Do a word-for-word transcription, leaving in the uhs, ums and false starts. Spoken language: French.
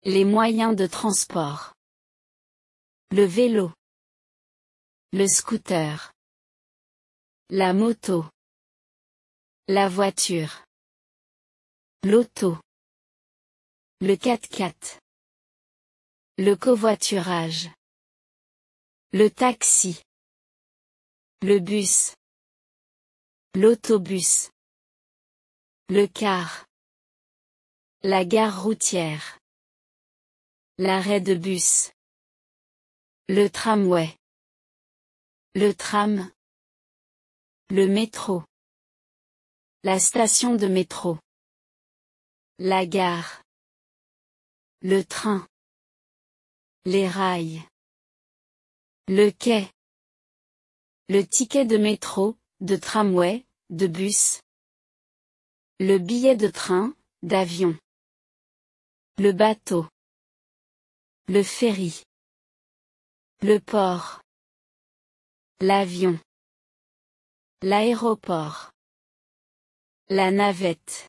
Les moyens de transport. Le vélo. Le scooter. La moto. La voiture. L'auto. Le quatre-quatre. Le covoiturage. Le taxi. Le bus. L'autobus. Le car. La gare routière. L'arrêt de bus. Le tramway. Le tram. Le métro. La station de métro. La gare. Le train. Les rails. Le quai. Le ticket de métro, de tramway, de bus. Le billet de train, d'avion. Le bateau. Le ferry. Le port. L'avion. L'aéroport. La navette.